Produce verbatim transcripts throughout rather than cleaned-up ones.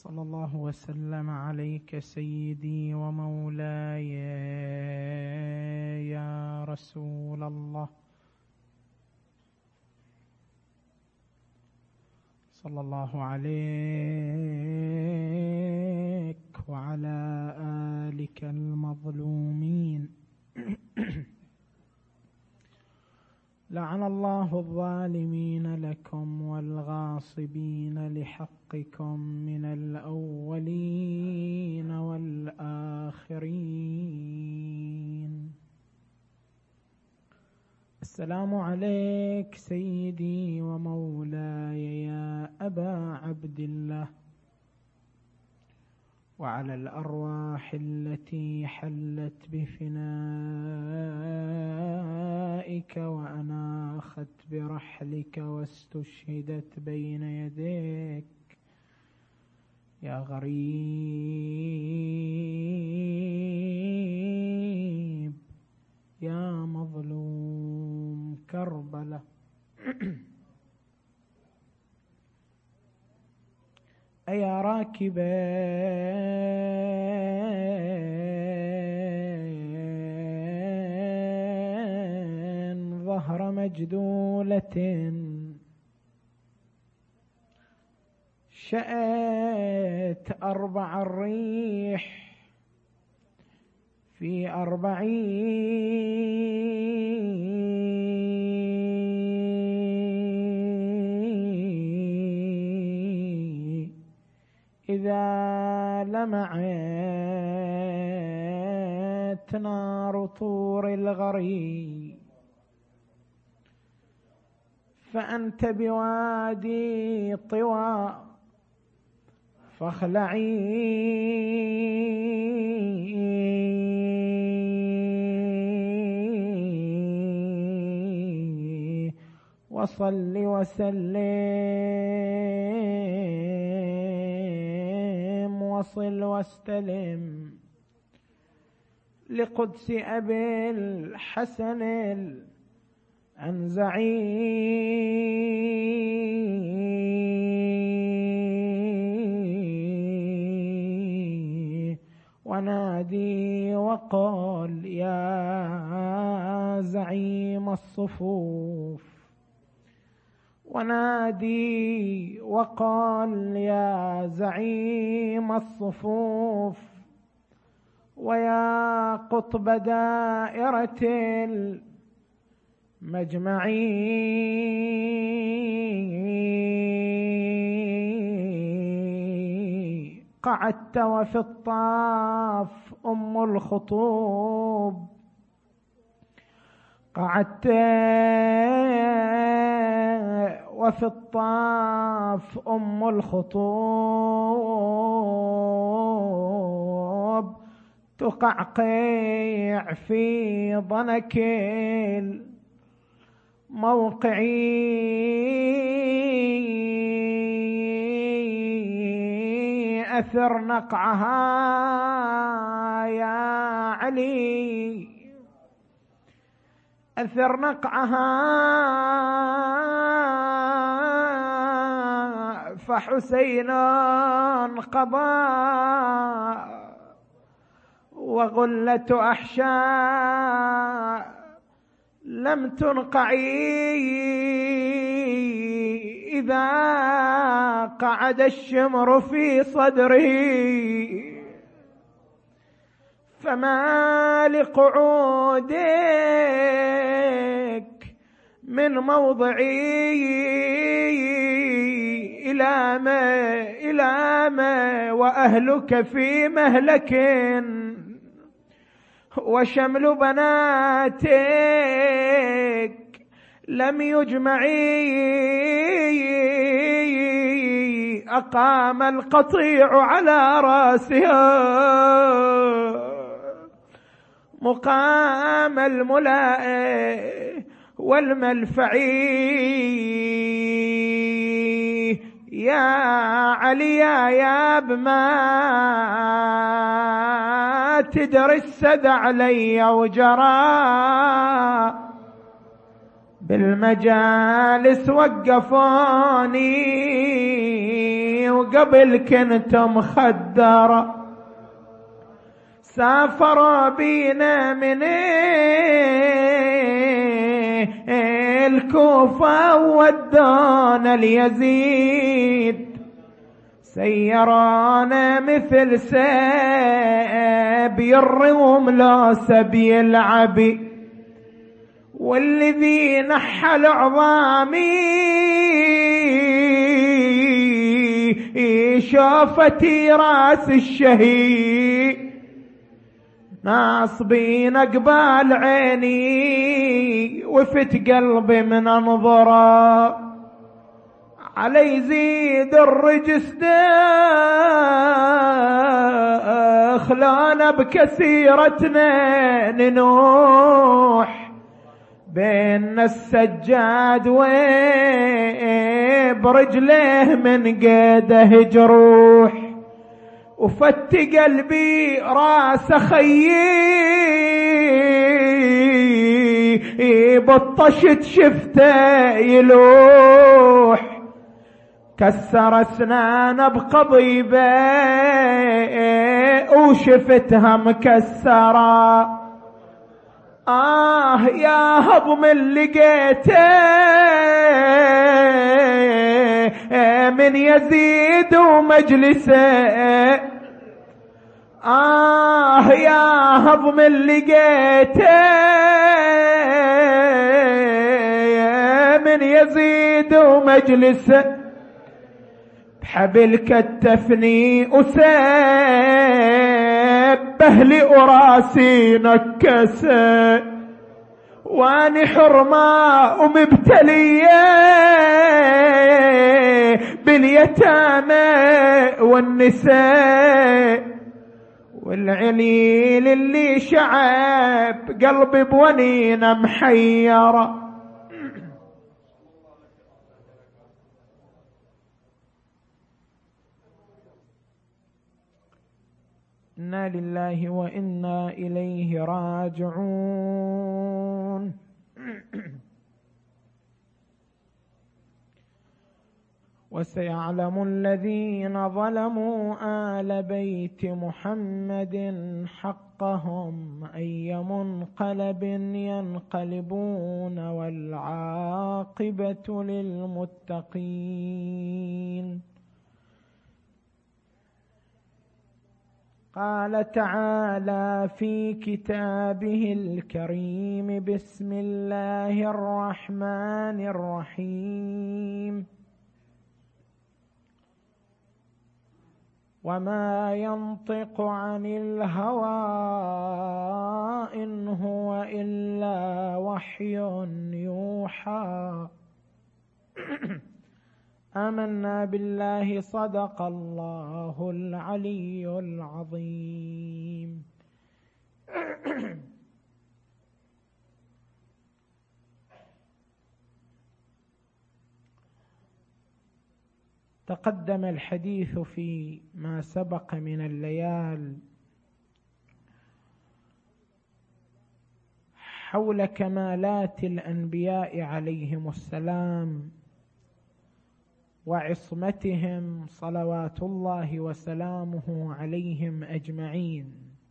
صلى الله وسلم عليك سيدي ومولاي يا رسول الله، صلى الله عليك وعلى آلك المظلومين. لعن الله الظالمين لكم والغاصبين لحقكم من الأولين والآخرين. السلام عليك سيدي ومولاي يا أبا عبد الله، وعلى الأرواح التي حلت بفنائك وأناخت برحلك واستشهدت بين يديك يا غريب يا مظلوم كربلاء. أيا راكبا ظهر مجدولة شأت أربع الريح في أربعين إذا لمعت نار طور الغريب فأنت بوادي طوى فاخلعي وصل وسلم وصل واستلم لقدس أبي الحسن الأنزعي ونادي وقال يا زعيم الصفوف، ونادي وقال يا زعيم الصفوف ويا قطب دائرة المجمعين، قعدت وفي الطاف أم الخطوب، قعدت وفي الطاف أم الخطوب تقعقع في ضنك موقعي أثر نقعها يا علي، أثر نقعها فحسين قضى وغلة أحشاء لم تنقعي إذا قعد الشمر في صدري فما لقعودك من موضعي إلى ما إلى ما وأهلك في مهلك وشمل بناتك لم يجمعي أقام القطيع على راسها مقام الملاء والملفعي. يا علي يا بما تدري السد علي وجرى بالمجالس وقفوني وقبل كنت مخدرة، سافروا بينا من الكوفة ودونا ليزيد، سيرانا مثل سبي الروم لا سبي العبي، والذي نحل عظامي شوفتي راس الشهيد، ناصبين قبال عيني وفت قلبي من انظره، علي يزيد الرجس دخلنا بكثيرتنا ننوح، بين السجاد وبرجله من قيده جروح، وفت قلبي راس خيي بطشت شفته يلوح، كسر اسنانه بقضيبه وشفتها مكسره، آه يا هضم اللي لقيته من يزيد ومجلسه، آه يا هضم اللي لقيته من يزيد ومجلسه، بحبل كتفني وسبه لي وراسي نكسه، واني حرمة ومبتلية باليتامى والنساء، والعليل اللي شعب قلبي بونينه محيرة. إنا لله وإنا إليه راجعون. وسيعلم الذين ظلموا آل بيت محمد حقهم أي منقلب ينقلبون، والعاقبة للمتقين. قال تعالى في كتابه الكريم: بسم الله الرحمن الرحيم. وما ينطق عن الهوى إن هو إلا وحي يوحى. آمنا بالله، صدق الله العلي العظيم. تقدم الحديث في ما سبق من الليال حول كمالات الأنبياء عليهم السلام وعصمتهم صلوات الله وسلامه عليهم أجمعين.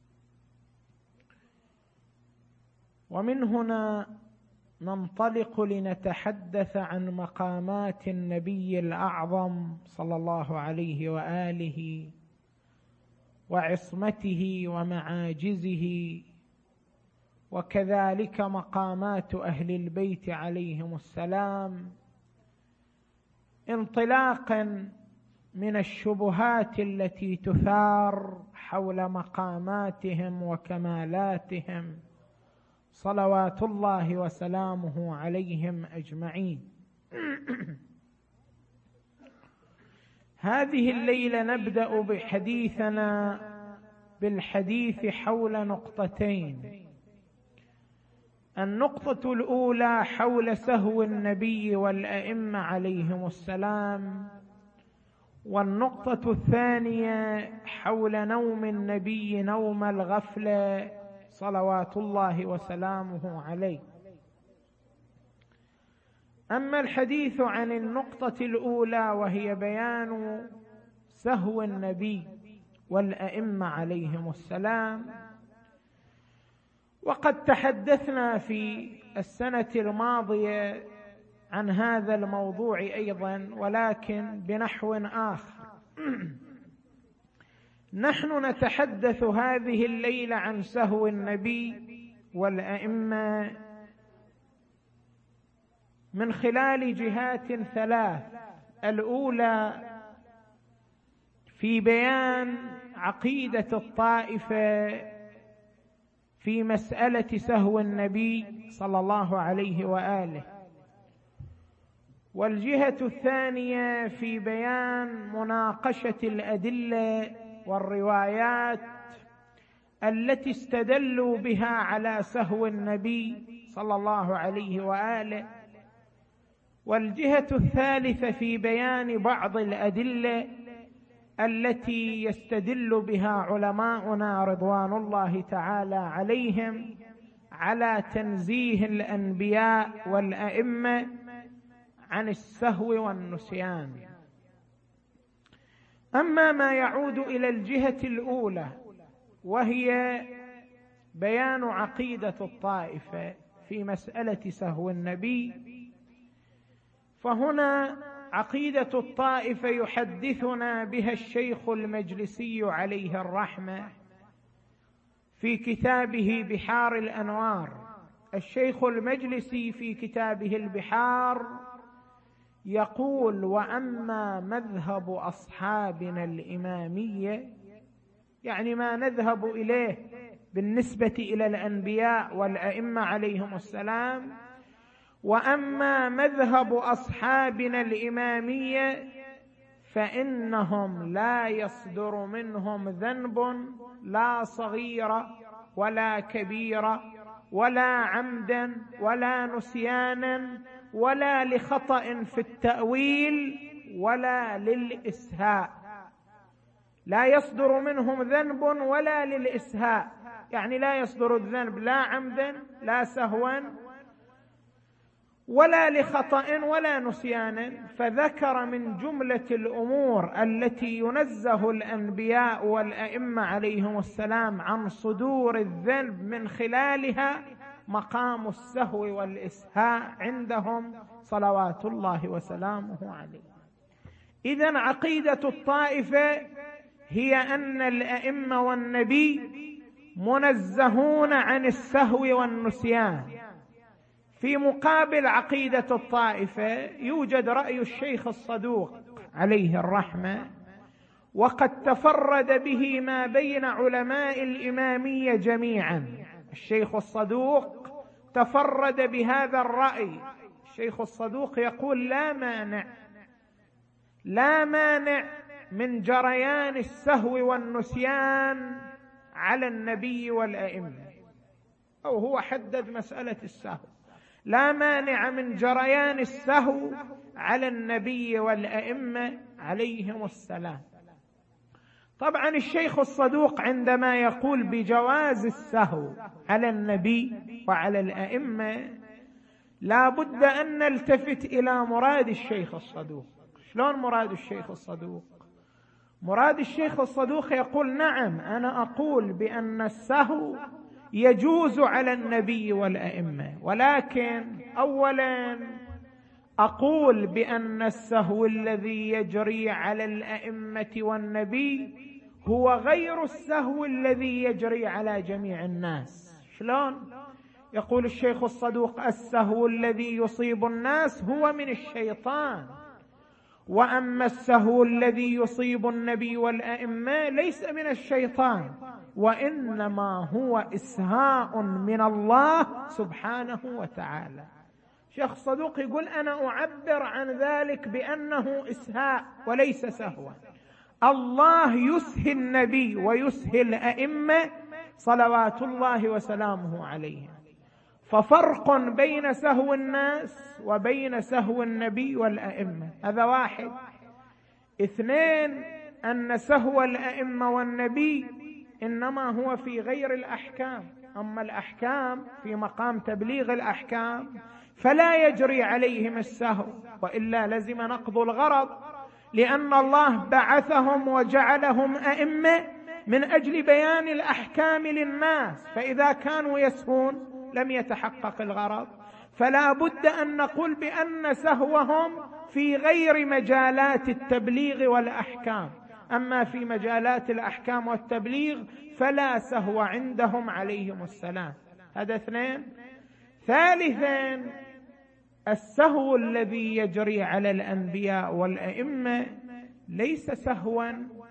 ومن هنا ننطلق لنتحدث عن مقامات النبي الأعظم صلى الله عليه وآله وعصمته ومعاجزه، وكذلك مقامات أهل البيت عليهم السلام، انطلاقا من الشبهات التي تثار حول مقاماتهم وكمالاتهم صلوات الله وسلامه عليهم أجمعين. هذه الليلة نبدأ بحديثنا بالحديث حول نقطتين. النقطة الأولى حول سهو النبي والأئمة عليهم السلام، والنقطة الثانية حول نوم النبي نوم الغفلة صلوات الله وسلامه عليه. أما الحديث عن النقطة الأولى وهي بيان سهو النبي والأئمة عليهم السلام، وقد تحدثنا في السنة الماضية عن هذا الموضوع أيضا ولكن بنحو آخر. نحن نتحدث هذه الليلة عن سهو النبي والأئمة من خلال جهات ثلاث. الأولى في بيان عقيدة الطائفة في مسألة سهو النبي صلى الله عليه وآله، والجهة الثانية في بيان مناقشة الأدلة والروايات التي استدلوا بها على سهو النبي صلى الله عليه وآله، والجهة الثالثة في بيان بعض الأدلة التي يستدل بها علماؤنا رضوان الله تعالى عليهم على تنزيه الأنبياء والأئمة عن السهو والنسيان. أما ما يعود إلى الجهة الأولى وهي بيان عقيدة الطائفة في مسألة سهو النبي، فهنا عقيدة الطائفة يحدثنا بها الشيخ المجلسي عليه الرحمة في كتابه بحار الأنوار. الشيخ المجلسي في كتابه البحار يقول: وأما مذهب أصحابنا الإمامية، يعني ما نذهب إليه بالنسبة إلى الأنبياء والأئمة عليهم السلام، وأما مذهب أصحابنا الإمامية فإنهم لا يصدر منهم ذنب لا صغيرة ولا كبيرة ولا عمدا ولا نسيانا ولا لخطأ في التأويل ولا للإسهاء. لا يصدر منهم ذنب ولا للإسهاء، يعني لا يصدر الذنب لا عمدا لا سهوا ولا لخطأ ولا نسيانا. فذكر من جملة الأمور التي ينزه الأنبياء والأئمة عليهم السلام عن صدور الذنب من خلالها مقام السهو والإسهاء عندهم صلوات الله وسلامه عليه. إذن عقيدة الطائفة هي أن الأئمة والنبي منزهون عن السهو والنسيان. في مقابل عقيدة الطائفة يوجد رأي الشيخ الصدوق عليه الرحمة، وقد تفرد به ما بين علماء الإمامية جميعا. الشيخ الصدوق تفرد بهذا الرأي. الشيخ الصدوق يقول: لا مانع لا مانع من جريان السهو والنسيان على النبي والأئمة، أو هو حدد مسألة السهو: لا مانع من جريان السهو على النبي والأئمة عليهم السلام. طبعا الشيخ الصدوق عندما يقول بجواز السهو على النبي وعلى الأئمة لا بد أن نلتفت إلى مراد الشيخ الصدوق. شلون مراد الشيخ الصدوق؟ مراد الشيخ الصدوق يقول: نعم، أنا أقول بأن السهو يجوز على النبي والأئمة، ولكن أولا أقول بأن السهو الذي يجري على الأئمة والنبي هو غير السهو الذي يجري على جميع الناس. شلون؟ يقول الشيخ الصدوق: السهو الذي يصيب الناس هو من الشيطان، وأما السهو الذي يصيب النبي والأئمة ليس من الشيطان، وإنما هو إسهاء من الله سبحانه وتعالى. شيخ صدوق يقول: أنا أعبر عن ذلك بأنه إسهاء وليس سهوا. الله يسهي النبي ويسهي الأئمة صلوات الله وسلامه عليهم. ففرق بين سهو الناس وبين سهو النبي والأئمة، هذا واحد. اثنين، أن سهو الأئمة والنبي إنما هو في غير الأحكام، أما الأحكام في مقام تبليغ الأحكام، فلا يجري عليهم السهو، وإلا لزم نقض الغرض، لأن الله بعثهم وجعلهم أئمة من أجل بيان الأحكام للناس، فإذا كانوا يسهون لم يتحقق الغرض. فلا بد أن نقول بأن سهوهم في غير مجالات التبليغ والأحكام، أما في مجالات الأحكام والتبليغ فلا سهو عندهم عليهم السلام. هذا اثنين. ثالثا، السهو الذي يجري على الأنبياء والأئمة ليس سهوا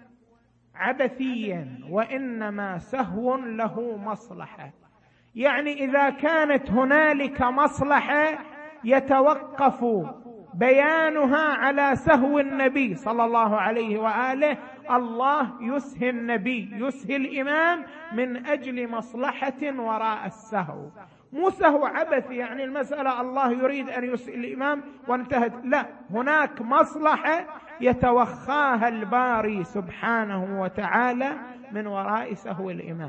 عبثيا، وإنما سهو له مصلحة. يعني إذا كانت هنالك مصلحة يتوقف بيانها على سهو النبي صلى الله عليه وآله، الله يسهي النبي يسهي الإمام من أجل مصلحة وراء السهو، مو سهو عبث يعني المسألة الله يريد أن يسهي الإمام وانتهت، لا، هناك مصلحة يتوخاها الباري سبحانه وتعالى من وراء سهو الإمام.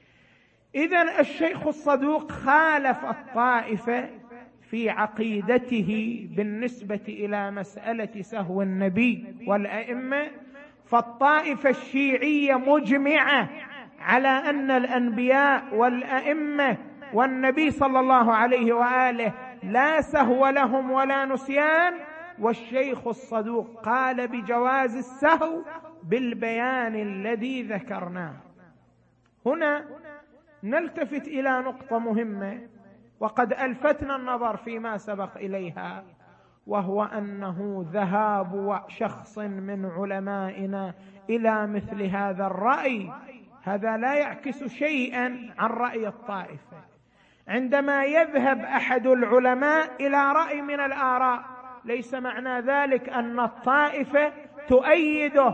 إذن الشيخ الصدوق خالف الطائفة في عقيدته بالنسبة إلى مسألة سهو النبي والأئمة، فالطائفة الشيعية مجمعة على أن الأنبياء والأئمة والنبي صلى الله عليه وآله لا سهو لهم ولا نسيان، والشيخ الصدوق قال بجواز السهو بالبيان الذي ذكرناه. هنا نلتفت إلى نقطة مهمة وقد ألفتنا النظر فيما سبق إليها، وهو أنه ذهاب شخص من علمائنا إلى مثل هذا الرأي هذا لا يعكس شيئا عن رأي الطائفة. عندما يذهب أحد العلماء إلى رأي من الآراء ليس معنى ذلك أن الطائفة تؤيده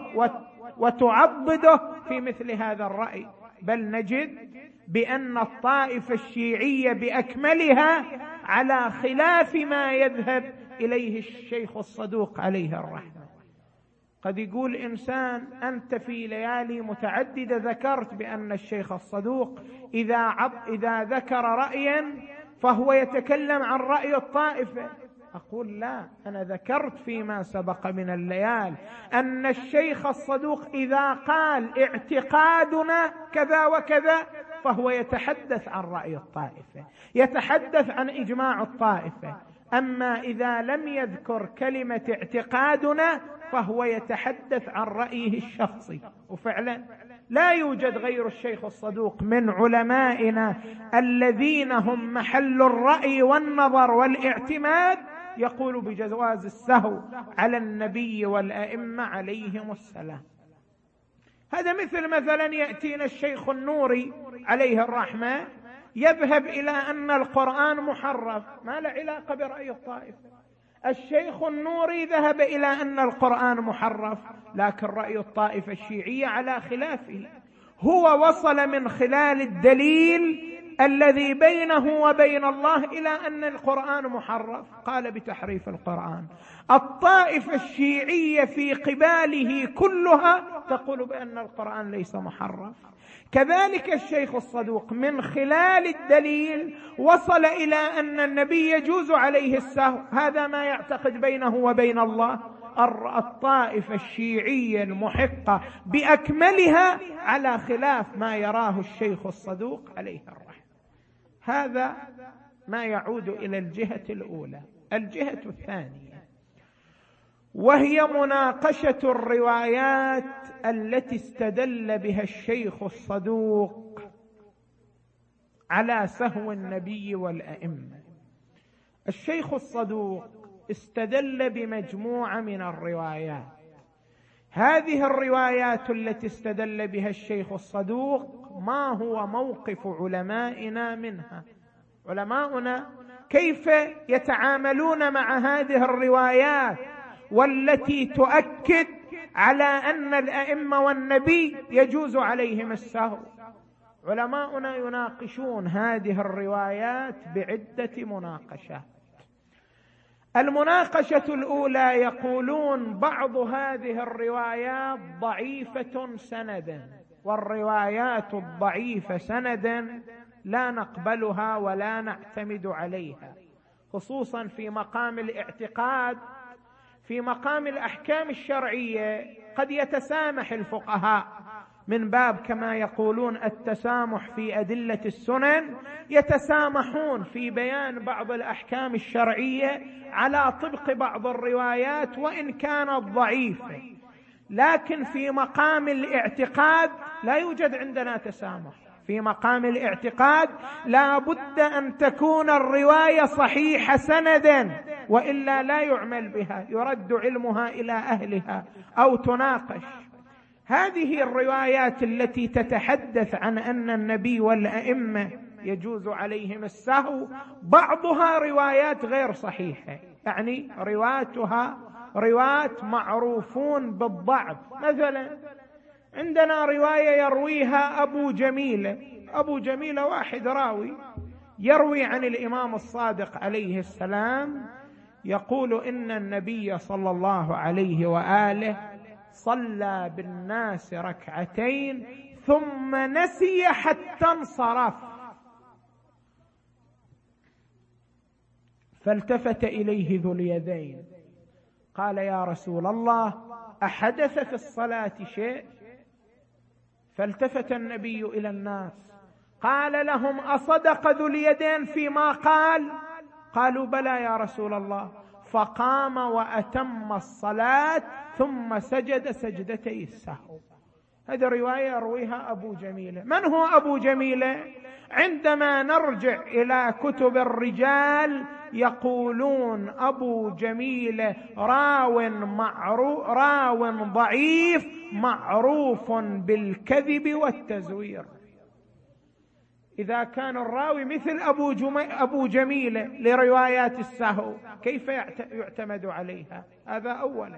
وتعضده في مثل هذا الرأي، بل نجد بأن الطائفة الشيعية بأكملها على خلاف ما يذهب إليه الشيخ الصدوق عليه الرحمة. قد يقول إنسان أنت في ليالي متعددة ذكرت بأن الشيخ الصدوق إذا, عض إذا ذكر رأيا فهو يتكلم عن رأي الطائفة. أقول لا، أنا ذكرت فيما سبق من الليال أن الشيخ الصدوق إذا قال اعتقادنا كذا وكذا فهو يتحدث عن رأي الطائفة، يتحدث عن إجماع الطائفة. أما إذا لم يذكر كلمة اعتقادنا فهو يتحدث عن رأيه الشخصي. وفعلا لا يوجد غير الشيخ الصدوق من علمائنا الذين هم محل الرأي والنظر والاعتماد يقول بجواز السهو على النبي والأئمة عليهم السلام. هذا مثل مثلا يأتينا الشيخ النوري عليه الرحمة يذهب إلى أن القرآن محرف، ما له علاقة برأي الطائفة. الشيخ النوري ذهب إلى أن القرآن محرف، لكن رأي الطائفة الشيعية على خلافه. هو وصل من خلال الدليل الذي بينه وبين الله إلى أن القرآن محرف، قال بتحريف القرآن. الطائفة الشيعية في قباله كلها تقول بأن القرآن ليس محرف. كذلك الشيخ الصدوق من خلال الدليل وصل إلى أن النبي يجوز عليه السهو، هذا ما يعتقد بينه وبين الله. الطائفة الشيعية المحقة بأكملها على خلاف ما يراه الشيخ الصدوق عليه الرحمة. هذا ما يعود إلى الجهة الأولى. الجهة الثانية وهي مناقشة الروايات التي استدل بها الشيخ الصدوق على سهو النبي والأئمة. الشيخ الصدوق استدل بمجموعة من الروايات. هذه الروايات التي استدل بها الشيخ الصدوق ما هو موقف علمائنا منها؟ علماؤنا كيف يتعاملون مع هذه الروايات والتي تؤكد على أن الأئمة والنبي يجوز عليهم السهو؟ علماؤنا يناقشون هذه الروايات بعدة مناقشات. المناقشة الأولى يقولون بعض هذه الروايات ضعيفة سندا، والروايات الضعيفة سندا لا نقبلها ولا نعتمد عليها. خصوصا في مقام الاعتقاد. في مقام الأحكام الشرعية قد يتسامح الفقهاء من باب كما يقولون التسامح في أدلة السنن، يتسامحون في بيان بعض الأحكام الشرعية على طبق بعض الروايات وإن كانت ضعيفة، لكن في مقام الاعتقاد لا يوجد عندنا تسامح. في مقام الاعتقاد لا بد أن تكون الرواية صحيحة سندا، وإلا لا يعمل بها، يرد علمها إلى أهلها أو تناقش. هذه الروايات التي تتحدث عن أن النبي والأئمة يجوز عليهم السهو بعضها روايات غير صحيحة، يعني رواتها رواة معروفون بالضعف. مثلا عندنا رواية يرويها أبو جميلة، أبو جميلة واحد راوي يروي عن الإمام الصادق عليه السلام يقول إن النبي صلى الله عليه وآله صلى بالناس ركعتين ثم نسي حتى انصرف، فالتفت إليه ذو اليدين قال يا رسول الله أحدث في الصلاة شيء؟ فالتفت النبي إلى الناس قال لهم أصدق ذو اليدين فيما قال؟ قالوا بلى يا رسول الله. فقام وأتم الصلاة ثم سجد سجدتي السهو. هذه رواية يرويها أبو جميلة. من هو أبو جميلة؟ عندما نرجع إلى كتب الرجال يقولون أبو جميلة راو معروف، راو ضعيف معروف بالكذب والتزوير. إذا كان الراوي مثل أبو, أبو جميلة لروايات السهو كيف يعتمد عليها؟ هذا أولا.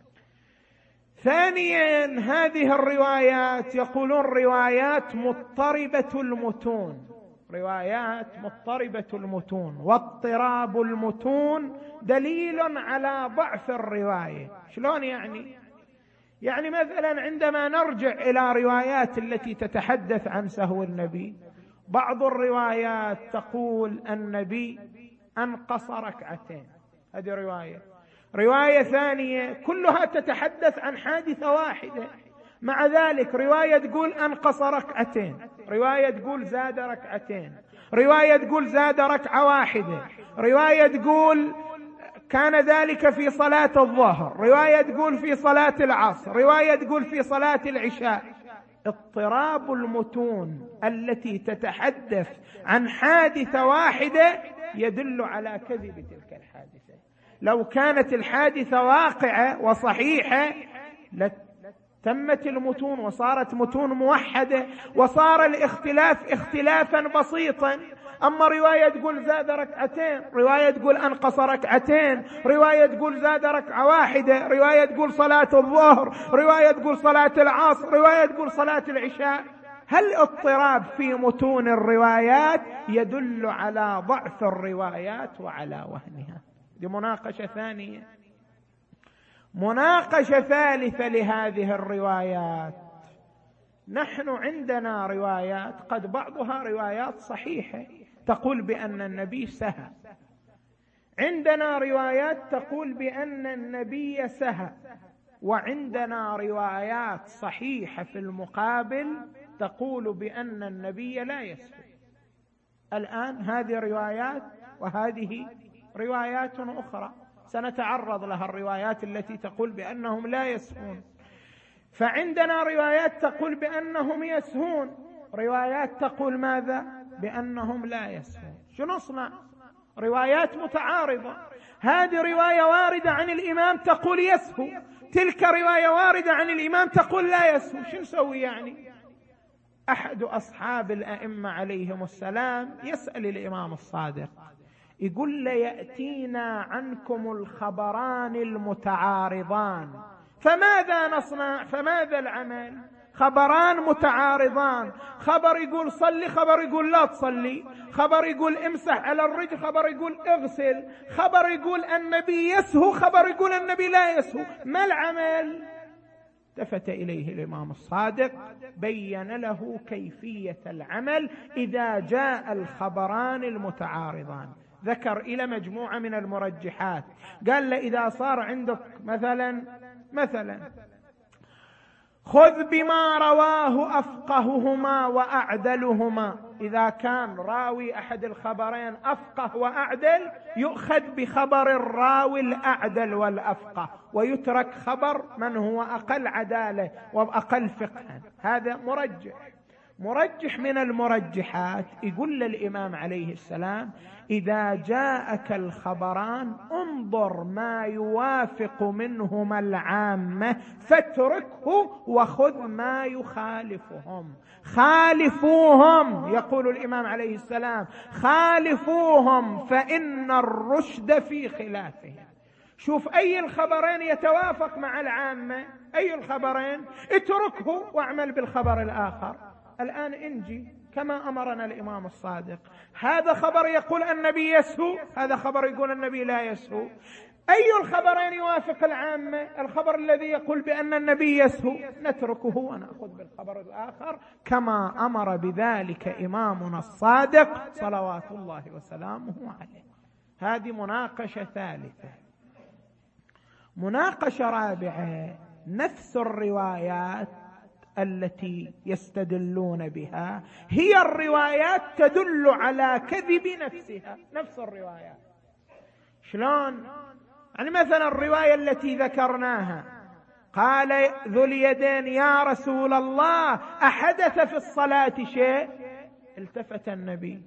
ثانيا هذه الروايات يقولون روايات مضطربة المتون، روايات مضطربة المتون، واضطراب المتون دليل على ضعف الرواية. شلون يعني؟ يعني مثلا عندما نرجع إلى روايات التي تتحدث عن سهو النبي، بعض الروايات تقول النبي أنقص ركعتين، هذه رواية. رواية ثانية كلها تتحدث عن حادثة واحدة، مع ذلك رواية تقول أنقص ركعتين، رواية تقول زاد ركعتين، رواية تقول زاد ركعة واحدة، رواية تقول كان ذلك في صلاة الظهر، رواية تقول في صلاة العصر، رواية تقول في صلاة العشاء. اضطراب المتون التي تتحدث عن حادثة واحدة يدل على كذب تلك الحادثة. لو كانت الحادثة واقعة وصحيحة لتمت المتون وصارت متون موحدة وصار الاختلاف اختلافا بسيطا. أما رواية تقول زاد ركعتين، رواية تقول أنقص ركعتين، رواية تقول زاد ركعة واحدة، رواية تقول صلاة الظهر، رواية تقول صلاة العصر، رواية تقول صلاة العشاء. هل اضطراب في متون الروايات يدل على ضعف الروايات وعلى وهنها؟ دي مناقشة ثانية. مناقشة ثالثة لهذه الروايات، نحن عندنا روايات قد بعضها روايات صحيحة تقول بأن النبي سهى، عندنا روايات تقول بأن النبي سهى، وعندنا روايات صحيحة في المقابل تقول بأن النبي لا يسهو. الآن هذه روايات وهذه روايات أخرى سنتعرض لها، الروايات التي تقول بأنهم لا يسهون. فعندنا روايات تقول بأنهم يسهون، روايات تقول ماذا؟ بأنهم لا يسهون. شو نصنع؟ روايات متعارضة. هذه رواية واردة عن الإمام تقول يسهو، تلك رواية واردة عن الإمام تقول لا يسهو. شو نسوي يعني؟ أحد أصحاب الأئمة عليهم السلام يسأل الإمام الصادق يقول ليأتينا عنكم الخبران المتعارضان فماذا نصنع؟ فماذا العمل؟ خبران متعارضان، خبر يقول صلي، خبر يقول لا تصلي، خبر يقول امسح على الرجل، خبر يقول اغسل، خبر يقول النبي يسهو، خبر يقول النبي لا يسهو. ما العمل؟ التفت إليه الإمام الصادق بين له كيفية العمل إذا جاء الخبران المتعارضان. ذكر إلى مجموعة من المرجحات، قال له إذا صار عندك مثلا مثلا خذ بما رواه أفقههما وأعدلهما، إذا كان راوي أحد الخبرين أفقه وأعدل يؤخذ بخبر الراوي الأعدل والأفقه، ويترك خبر من هو أقل عدالة وأقل فقها. هذا مرجح. مرجح من المرجحات يقول للإمام عليه السلام إذا جاءك الخبران انظر ما يوافق منهما العامة فاتركه وخذ ما يخالفهم. خالفوهم، يقول الإمام عليه السلام، خالفوهم فإن الرشد في خلافهم. شوف أي الخبرين يتوافق مع العامة، أي الخبرين اتركه واعمل بالخبر الآخر. الآن انجي كما أمرنا الإمام الصادق، هذا خبر يقول النبي يسهو، هذا خبر يقول النبي لا يسهو، أي الخبرين يوافق العامة؟ الخبر الذي يقول بأن النبي يسهو نتركه ونأخذ بالخبر الآخر، كما أمر بذلك إمامنا الصادق صلوات الله وسلامه عليه. هذه مناقشة ثالثة. مناقشة رابعة، نفس الروايات التي يستدلون بها هي الروايات تدل على كذب نفسها. نفس الروايات شلون؟ يعني مثلا الرواية التي ذكرناها قال ذو اليدين يا رسول الله أحدث في الصلاة شيء؟ التفت النبي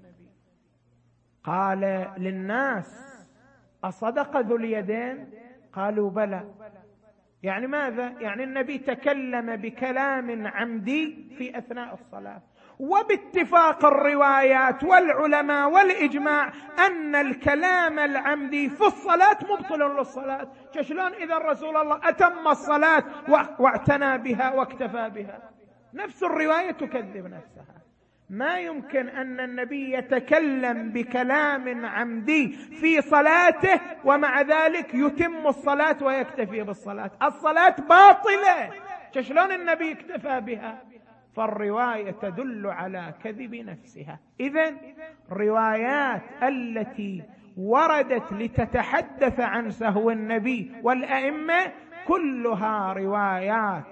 قال للناس أصدق ذو اليدين؟ قالوا بلى. يعني ماذا؟ يعني النبي تكلم بكلام عمدي في أثناء الصلاة، وباتفاق الروايات والعلماء والإجماع أن الكلام العمدي في الصلاة مبطل للصلاة. شلون إذا رسول الله أتم الصلاة واعتنى بها واكتفى بها؟ نفس الرواية تكذب نفسها. ما يمكن أن النبي يتكلم بكلام عمدي في صلاته ومع ذلك يتم الصلاة ويكتفي بالصلاة. الصلاة باطلة، شلون النبي اكتفى بها؟ فالرواية تدل على كذب نفسها. إذن الروايات التي وردت لتتحدث عن سهو النبي والأئمة كلها روايات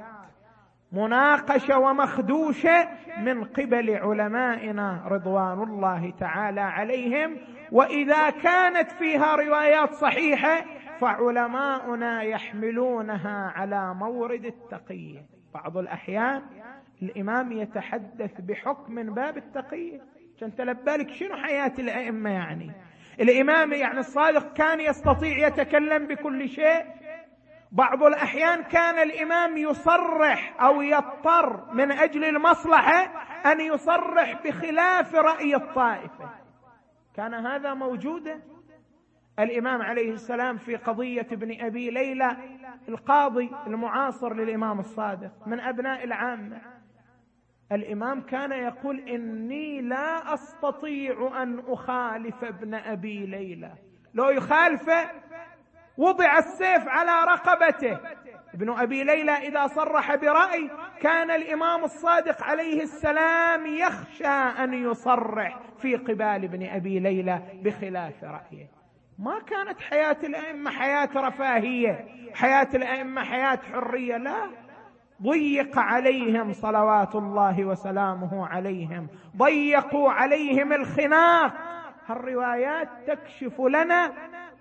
مناقشة ومخدوشة من قبل علمائنا رضوان الله تعالى عليهم. وإذا كانت فيها روايات صحيحة فعلماؤنا يحملونها على مورد التقية. بعض الأحيان الإمام يتحدث بحكم من باب التقية، عشان تلبالك شنو حياة الأئمة. يعني الإمام يعني الصادق كان يستطيع يتكلم بكل شيء. بعض الأحيان كان الإمام يصرح أو يضطر من أجل المصلحة أن يصرح بخلاف رأي الطائفة. كان هذا موجودا. الإمام عليه السلام في قضية ابن أبي ليلى القاضي المعاصر للإمام الصادق من أبناء العامة، الإمام كان يقول إني لا أستطيع أن أخالف ابن أبي ليلى، لو يخالفه وضع السيف على رقبته. ابن أبي ليلى إذا صرح برأي كان الإمام الصادق عليه السلام يخشى أن يصرح في قبال ابن أبي ليلى بخلاف رأيه. ما كانت حياة الأئمة حياة رفاهية، حياة الأئمة حياة حرية، لا، ضيق عليهم صلوات الله وسلامه عليهم، ضيقوا عليهم الخناق. هالروايات تكشف لنا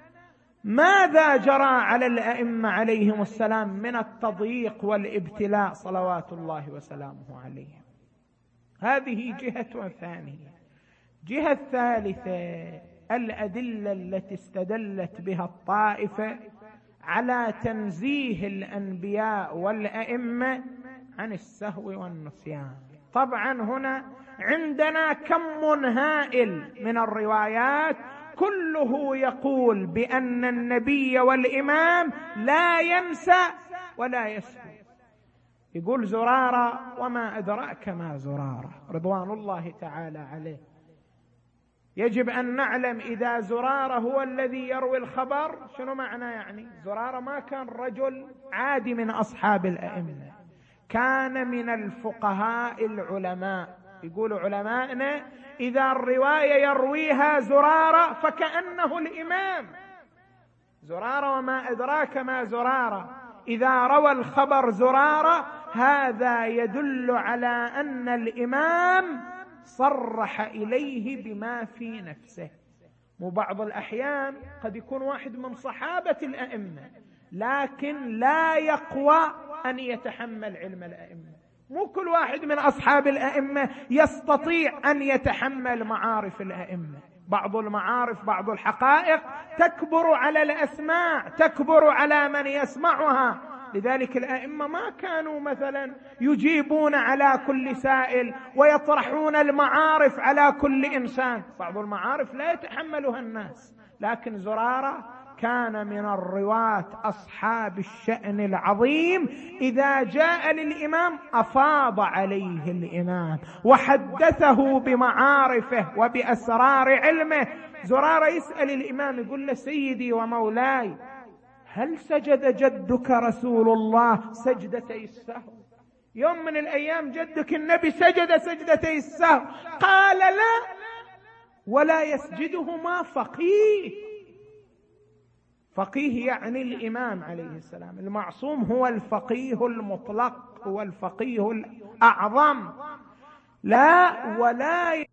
ماذا جرى على الأئمة عليهم السلام من التضييق والابتلاء صلوات الله وسلامه عليهم. هذه جهة ثانية. جهة ثالثة، الأدلة التي استدلت بها الطائفة على تنزيه الأنبياء والأئمة عن السهو والنسيان. طبعا هنا عندنا كم هائل من الروايات كله يقول بأن النبي والإمام لا ينسى ولا يسهو. يقول زرارة وما أدراك ما زرارة رضوان الله تعالى عليه. يجب أن نعلم إذا زرارة هو الذي يروي الخبر شنو معنى. يعني زرارة ما كان رجل عادي من أصحاب الأئمة، كان من الفقهاء العلماء. يقول علماءنا إذا الرواية يرويها زرارة فكأنه الإمام. زرارة وما أدراك ما زرارة، إذا روى الخبر زرارة هذا يدل على أن الإمام صرح إليه بما في نفسه. وبعض الأحيان قد يكون واحد من صحابة الأئمة لكن لا يقوى أن يتحمل علم الأئمة. مو كل واحد من أصحاب الأئمة يستطيع أن يتحمل معارف الأئمة. بعض المعارف، بعض الحقائق تكبر على الأسماع، تكبر على من يسمعها. لذلك الأئمة ما كانوا مثلا يجيبون على كل سائل ويطرحون المعارف على كل إنسان، بعض المعارف لا يتحملها الناس. لكن زرارة كان من الرواة أصحاب الشأن العظيم، إذا جاء للإمام أفاض عليه الإمام وحدثه بمعارفه وبأسرار علمه. زرارة يسأل الإمام يقول له: سيدي ومولاي، هل سجد جدك رسول الله سجدتي السهو؟ يوم من الأيام جدك النبي سجد سجدتي السهو. قال: لا، ولا يسجدهما فقيه. فقيه يعني الإمام عليه السلام. المعصوم هو الفقيه المطلق، هو الفقيه الأعظم. لا، ولا ي...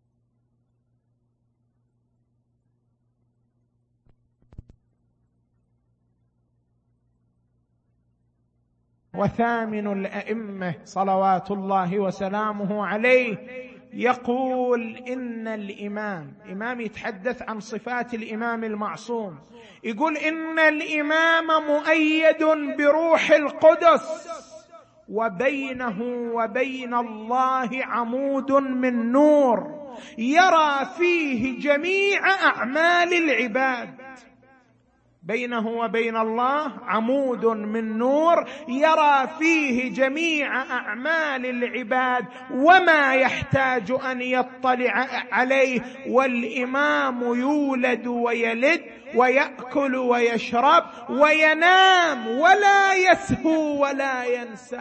وثامن الأئمة صلوات الله وسلامه عليه يقول إن الإمام، إمام يتحدث عن صفات الإمام المعصوم، يقول: إن الإمام مؤيد بروح القدس، وبينه وبين الله عمود من نور يرى فيه جميع أعمال العباد. بينه وبين الله عمود من نور يرى فيه جميع أعمال العباد وما يحتاج أن يطلع عليه. والإمام يولد ويلد ويأكل ويشرب وينام ولا يسهو ولا ينسى.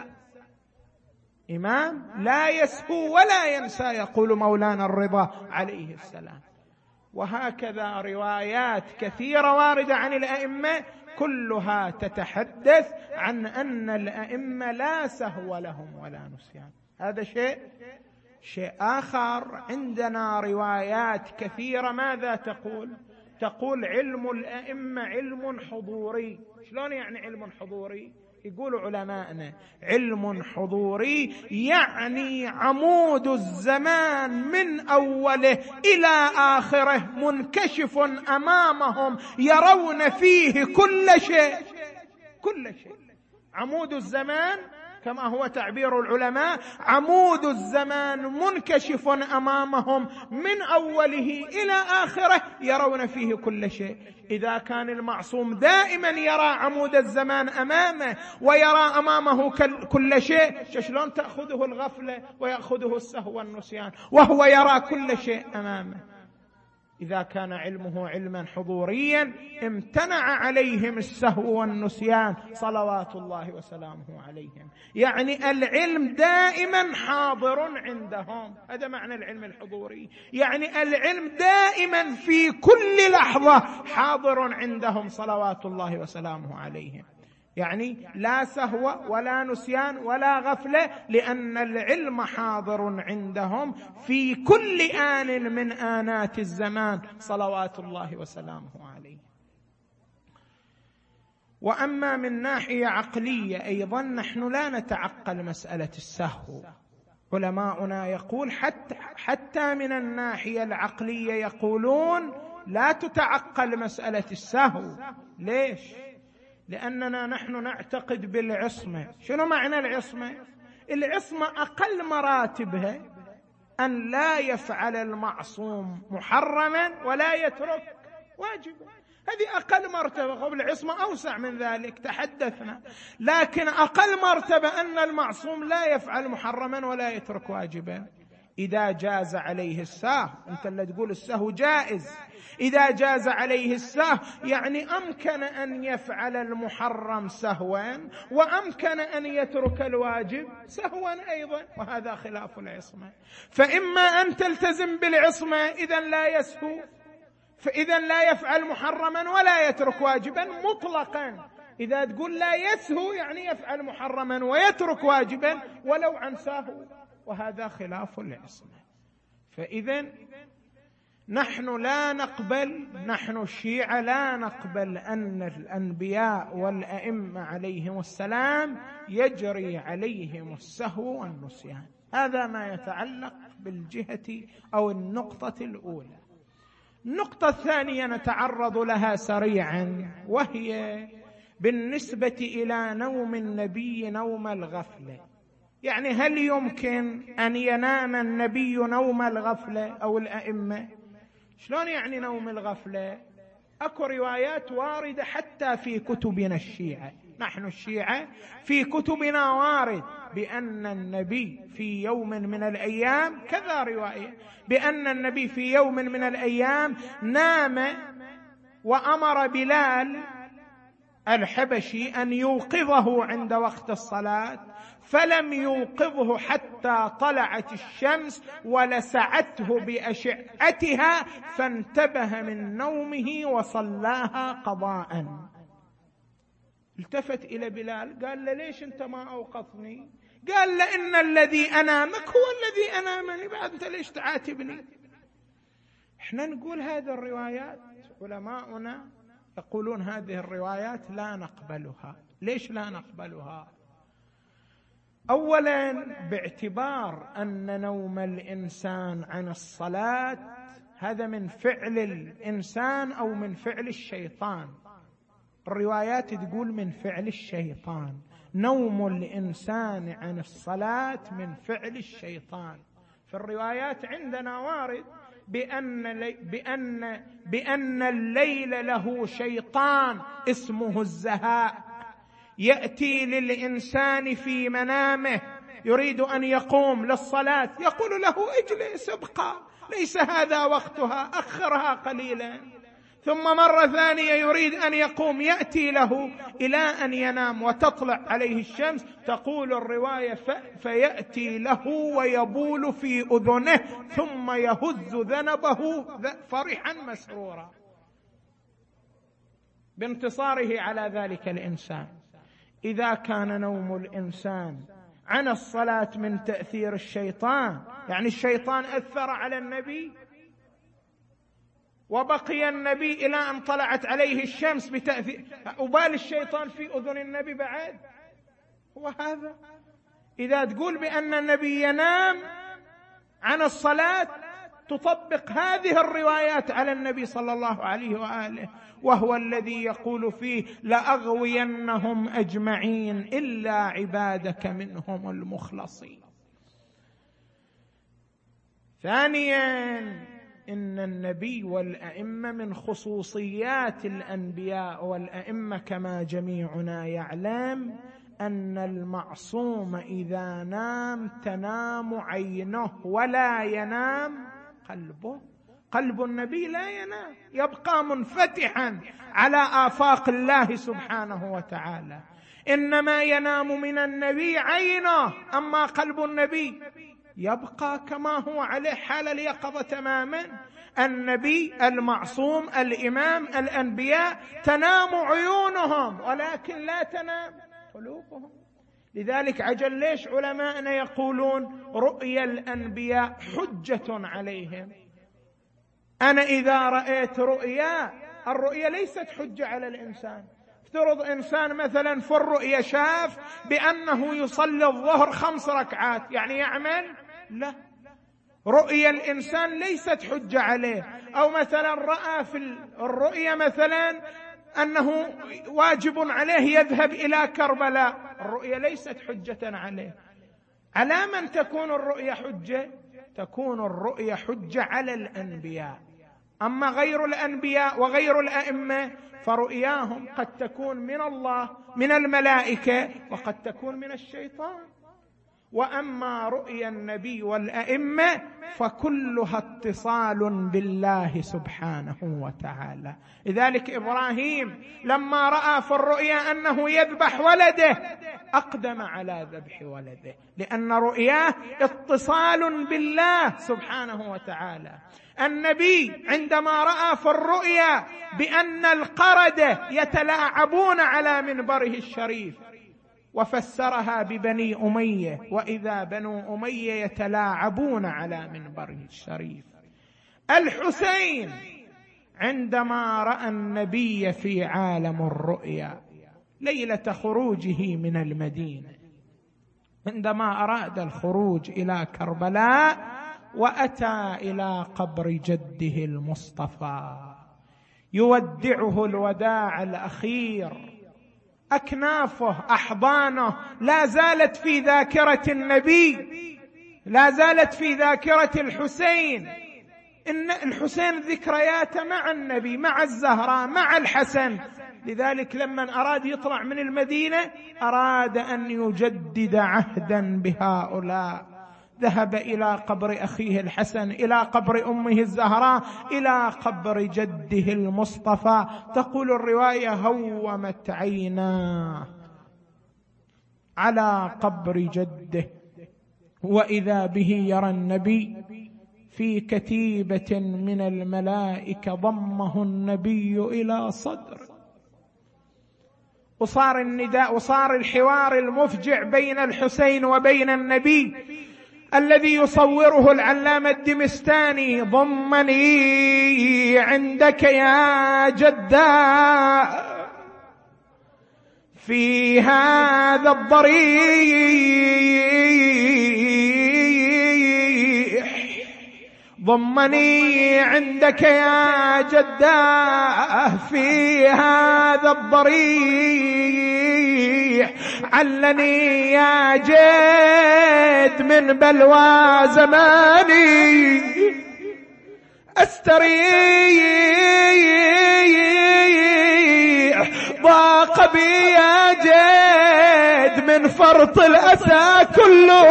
إمام لا يسهو ولا ينسى، يقول مولانا الرضا عليه السلام. وهكذا روايات كثيرة واردة عن الأئمة كلها تتحدث عن أن الأئمة لا سهو لهم ولا نسيان. هذا شيء. شيء آخر، عندنا روايات كثيرة ماذا تقول؟ تقول علم الأئمة علم حضوري. شلون يعني علم حضوري؟ يقول علماءنا علم حضوري يعني عمود الزمان من أوله إلى آخره منكشف أمامهم، يرون فيه كل شيء. كل شيء. عمود الزمان كما هو تعبير العلماء، عمود الزمان منكشف أمامهم من أوله إلى آخره يرون فيه كل شيء. إذا كان المعصوم دائما يرى عمود الزمان أمامه ويرى أمامه كل شيء، شلون تأخذه الغفلة ويأخذه السهو والنسيان وهو يرى كل شيء أمامه؟ إذا كان علمه علما حضوريا امتنع عليهم السهو والنسيان صلوات الله وسلامه عليهم. يعني العلم دائما حاضر عندهم، هذا معنى العلم الحضوري. يعني العلم دائما في كل لحظة حاضر عندهم صلوات الله وسلامه عليهم. يعني لا سهو ولا نسيان ولا غفلة، لأن العلم حاضر عندهم في كل آن من آنات الزمان صلوات الله وسلامه عليه. وأما من ناحية عقلية أيضا نحن لا نتعقل مسألة السهو. علماؤنا يقول حتى, حتى من الناحية العقلية يقولون لا تتعقل مسألة السهو. ليش؟ لأننا نحن نعتقد بالعصمة. شنو معنى العصمة؟ العصمة أقل مراتبها أن لا يفعل المعصوم محرما ولا يترك واجبا. هذه أقل مرتبة. قبل العصمة أوسع من ذلك تحدثنا، لكن أقل مرتبة أن المعصوم لا يفعل محرما ولا يترك واجبا. إذا جاز عليه السهو، أنت اللي تقول السهو جائز، إذا جاز عليه السهو يعني أمكن أن يفعل المحرم سهوا وأمكن أن يترك الواجب سهوا أيضا، وهذا خلاف العصمة. فإما أن تلتزم بالعصمة إذن لا يسهو، فإذا لا يفعل محرما ولا يترك واجبا مطلقا. إذا تقول لا يسهو يعني يفعل محرما ويترك واجبا ولو عن سهو، وهذا خلاف العصمة. فإذا نحن لا نقبل، نحن الشيعة لا نقبل أن الأنبياء والأئمة عليهم السلام يجري عليهم السهو والنسيان. هذا ما يتعلق بالجهة أو النقطة الأولى. النقطة الثانية نتعرض لها سريعا، وهي بالنسبة إلى نوم النبي نوم الغفلة. يعني هل يمكن أن ينام النبي نوم الغفلة أو الأئمة؟ شلون يعني نوم الغفلة؟ أكو روايات واردة حتى في كتبنا الشيعة، نحن الشيعة في كتبنا وارد بأن النبي في يوم من الأيام، كذا رواية بأن النبي في يوم من الأيام نام وأمر بلال الحبشي أن يوقظه عند وقت الصلاة، فلم يوقظه حتى طلعت الشمس ولسعته بأشعتها فانتبه من نومه وصلاها قضاء. التفت إلى بلال قال له ليش أنت ما أوقظني؟ قال له إن الذي أنامك هو الذي أنامني، بعد أنت ليش تعاتبني؟ احنا نقول هذه الروايات علماؤنا يقولون هذه الروايات لا نقبلها. ليش لا نقبلها؟ أولا باعتبار أن نوم الإنسان عن الصلاة هذا من فعل الإنسان أو من فعل الشيطان. الروايات تقول من فعل الشيطان، نوم الإنسان عن الصلاة من فعل الشيطان. في الروايات عندنا وارد بأن, بأن, بأن الليل له شيطان اسمه الزهاء يأتي للإنسان في منامه يريد أن يقوم للصلاة يقول له اجلس ابقى ليس هذا وقتها أخرها قليلا، ثم مرة ثانية يريد أن يقوم يأتي له إلى أن ينام وتطلع عليه الشمس. تقول الرواية فيأتي له ويبول في أذنه ثم يهز ذنبه فرحا مسرورا بانتصاره على ذلك الإنسان. إذا كان نوم الإنسان عن الصلاة من تأثير الشيطان، يعني الشيطان أثر على النبي وبقي النبي إلى أن طلعت عليه الشمس بتأثير، أبال الشيطان في أذن النبي بعد؟ وهذا إذا تقول بأن النبي ينام عن الصلاة تطبق هذه الروايات على النبي صلى الله عليه وآله، وهو الذي يقول فيه لأغوينهم أجمعين إلا عبادك منهم المخلصين. ثانيا إن النبي والأئمة من خصوصيات الأنبياء والأئمة كما جميعنا يعلم أن المعصوم إذا نام تنام عينه ولا ينام قلبه. قلب النبي لا ينام، يبقى منفتحا على آفاق الله سبحانه وتعالى، إنما ينام من النبي عينه، أما قلب النبي يبقى كما هو عليه حال اليقظة تماما. النبي المعصوم الإمام الأنبياء تنام عيونهم ولكن لا تنام قلوبهم. لذلك عجل ليش علماءنا يقولون رؤيا الأنبياء حجة عليهم. أنا إذا رأيت رؤيا، الرؤيا ليست حجة على الإنسان. افترض إنسان مثلا في الرؤيا شاف بأنه يصلي الظهر خمس ركعات، يعني يعمل؟ لا، رؤيا الإنسان ليست حجة عليه. أو مثلا رأى في الرؤيا مثلا أنه واجب عليه يذهب إلى كربلاء، الرؤيا ليست حجة عليه. على من تكون الرؤيا حجة؟ تكون الرؤيا حجة على الأنبياء. أما غير الأنبياء وغير الأئمة فرؤياهم قد تكون من الله من الملائكة وقد تكون من الشيطان. وأما رؤيا النبي والأئمة فكلها اتصال بالله سبحانه وتعالى. لذلك إبراهيم لما رأى في الرؤيا أنه يذبح ولده أقدم على ذبح ولده، لأن رؤياه اتصال بالله سبحانه وتعالى. النبي عندما رأى في الرؤيا بأن القردة يتلاعبون على منبره الشريف وفسرها ببني أمية، وإذا بنو أمية يتلاعبون على منبره الشريف. الحسين عندما رأى النبي في عالم الرؤيا ليلة خروجه من المدينة، عندما أراد الخروج إلى كربلاء وأتى إلى قبر جده المصطفى يودعه الوداع الأخير، أكنافه أحضانه لا زالت في ذاكرة النبي، لا زالت في ذاكرة الحسين. إن الحسين ذكرياته مع النبي، مع الزهراء، مع الحسن. لذلك لما أراد يطلع من المدينة أراد أن يجدد عهدا بهؤلاء، ذهب إلى قبر أخيه الحسن، إلى قبر أمه الزهراء، إلى قبر جده المصطفى. تقول الرواية هومت عيناه على قبر جده، وإذا به يرى النبي في كتيبة من الملائكة، ضمه النبي إلى صدره، وصار النداء وصار الحوار المفجع بين الحسين وبين النبي الذي يصوره العلامة الدمستاني: ضمني عندك يا جداء في هذا الضريح، ضمني عندك يا جداء في هذا الضريح، علني يا جد من بلوى زماني استريح، ضاق بي يا جد من فرط الأسى كله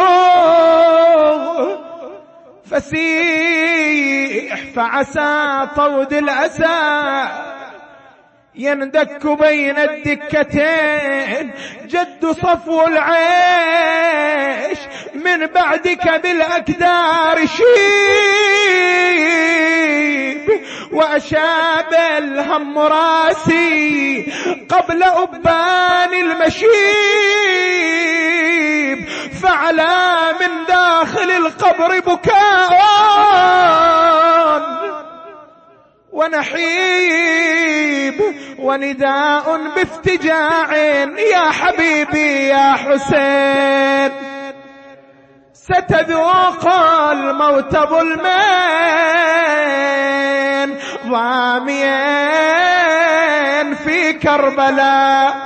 فسيح، فعسى طود الأسى يندك بين الدكتين، جد صفو العيش من بعدك بالأكدار شيب، وأشاب الهم راسي قبل أبان المشيب، فعلى من داخل القبر بكاء ونحيب ونداء بافتجاع، يا حبيبي يا حسين ستذوق الموت ظلمين ضاميا في كربلاء،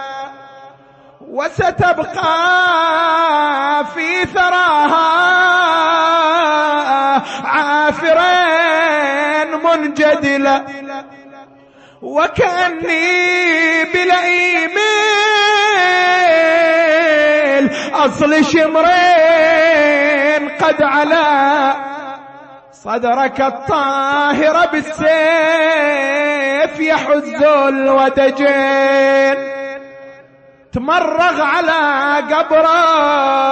وستبقى في ثراها عافرين منجدلة، وكأني بلئيم أصل شمرين قد علا صدرك الطاهر بالسيف يحز الودجين، تمرغ على قبره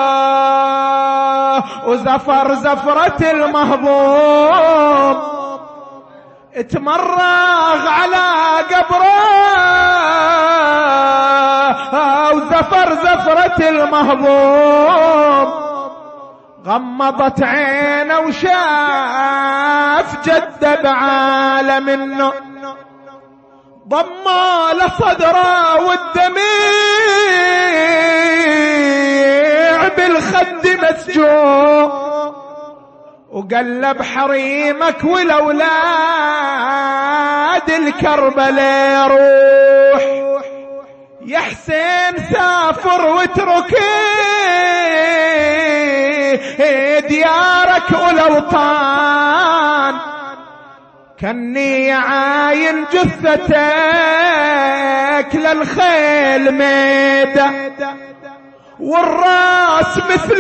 وزفر زفرة المهضوم، تمرغ على قبره وزفر زفرة المهضوم، غمضت عينه وشاف جده بعالم النور، ضمه لصدره والدميع بالخد مسجون، وقلب حريمك والأولاد الكربلاء روح، يا حسين سافر واتركي ديارك والأوطان، كني عاين جثتك للخيل ميدة، والراس مثل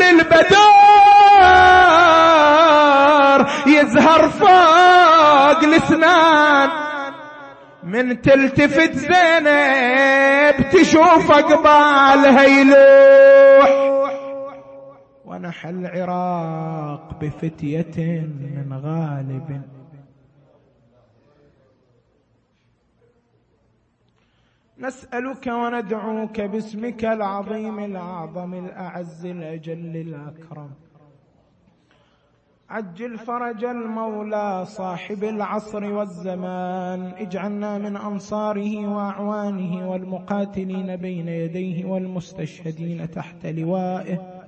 البدار يزهر فوق الاسنان. من تلتفت زينب تشوف قبالها يلوح، ونحى العراق بفتية من غالب. نسألك وندعوك باسمك العظيم الأعظم الأعز الأجل الأكرم، عجل فرج المولى صاحب العصر والزمان، اجعلنا من أنصاره وأعوانه والمقاتلين بين يديه والمستشهدين تحت لوائه،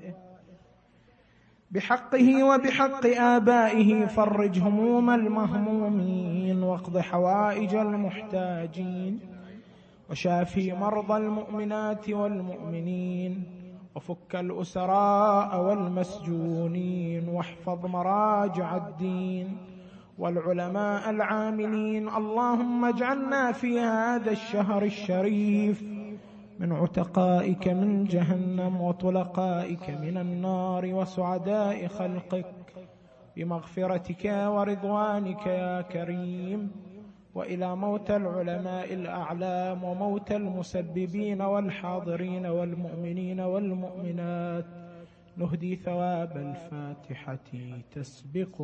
بحقه وبحق آبائه. فرج هموم المهمومين واقض حوائج المحتاجين، وشافي مرضى المؤمنات والمؤمنين، وفك الأسراء والمسجونين، واحفظ مراجع الدين والعلماء العاملين. اللهم اجعلنا في هذا الشهر الشريف من عتقائك من جهنم وطلقائك من النار وسعداء خلقك بمغفرتك ورضوانك يا كريم. وإلى موتى العلماء الأعلام وموتى المسببين والحاضرين والمؤمنين والمؤمنات نهدي ثواب الفاتحة تسبق